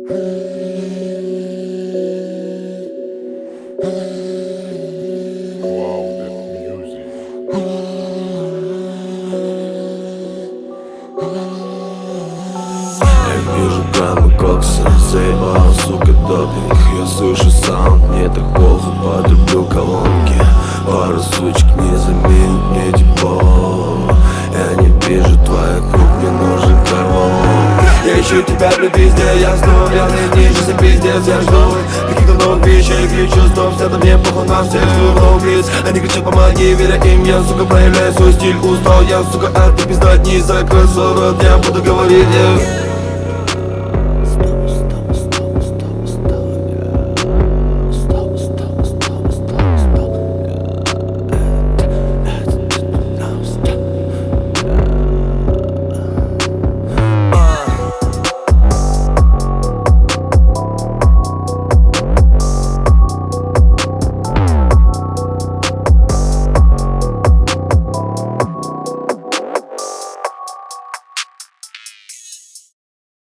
Я вижу граммы кокса, заебал, сука, допинг. Я слышу саунд, мне так плохо, подрублю колонки. Пару сучек не заменит мне тепло. Я не вижу твоих рук, мне нужен карвалон. Я ищу тебя, блядь, везде, я снова реальный дни, сейчас я пиздец, я жду каких-то новых вещей, где чувств, это мне похуй на всех, новых лиц. Они кричат, помоги, веря им, я, сука, проявляю свой стиль, устал, я, сука, от пиздать, не закрой свой рот, я буду говорить,